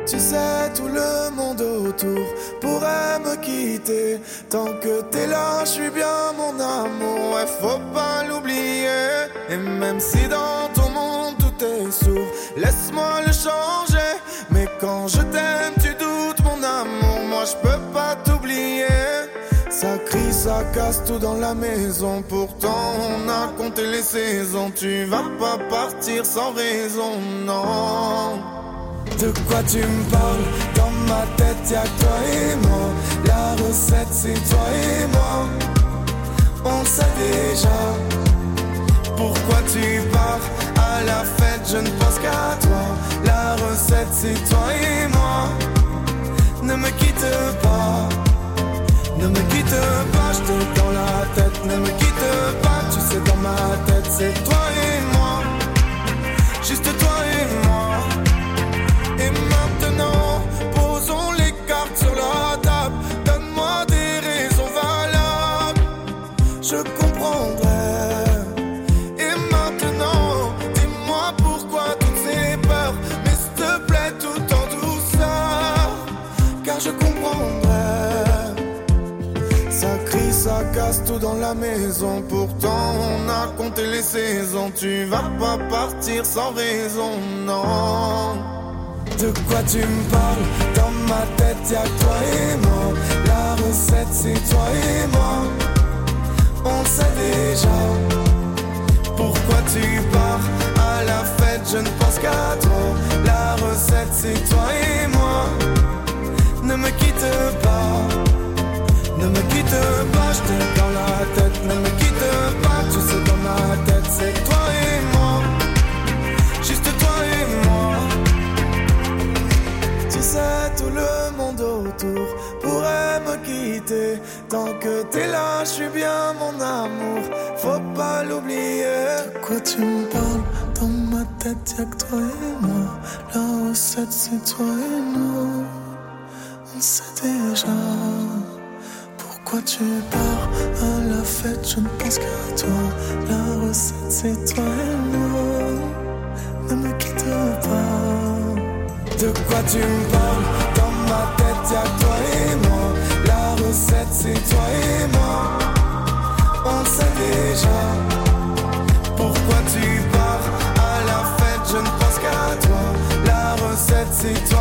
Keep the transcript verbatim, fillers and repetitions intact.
Tu sais, tout le monde autour pourrait me quitter. Tant que t'es là, je suis bien mon amour, ouais, faut pas l'oublier. Et même si dans ton monde tout est sourd, laisse-moi le changer. Mais quand je t'aime, tu doutes mon amour, moi je peux pas t'oublier. Ça crie, ça casse tout dans la maison, pourtant on a compté les saisons. Tu vas pas partir sans raison, non. De quoi tu me parles? Dans ma tête y'a que toi et moi. La recette c'est toi et moi. On sait déjà. Pourquoi tu pars? À la fête je ne pense qu'à toi. La recette c'est toi et moi. Ne me quitte pas. Ne me quitte pas, je t'ai dans la tête. Ne me quitte pas, tu sais dans ma tête c'est toi et moi. Juste toi et moi. Et maintenant, posons les cartes sur la table. Donne-moi des raisons valables, je comprendrai. Et maintenant, dis-moi pourquoi toutes ces peurs. Mais s'il te plaît, tout en douceur, car je comprendrai. Ça crie, ça casse tout dans la maison. Pourtant, on a compté les saisons. Tu vas pas partir sans raison, non. De quoi tu me parles? Dans ma tête y'a que toi et moi. La recette c'est toi et moi. On sait déjà. Pourquoi tu pars? À la fête je ne pense qu'à toi. La recette c'est toi et moi. Ne me quitte pas. Ne me quitte pas, je t'ai dans la tête. Ne me quitte pas, tu sais dans ma tête c'est toi et moi. Juste toi et moi. Tu sais, tout le monde autour pourrait me quitter. Tant que t'es là, je suis bien mon amour, faut pas l'oublier. De quoi tu me parles? Dans ma tête y'a que toi et moi. La recette c'est toi et nous. On sait déjà. Pourquoi tu pars? À la fête je ne pense qu'à toi. La recette c'est toi et nous. Ne me quitte pas. De quoi tu me parles? Dans ma tête y'a que toi et moi. La recette c'est toi et moi. On sait déjà. Pourquoi tu pars? À la fête je ne pense qu'à toi. La recette c'est toi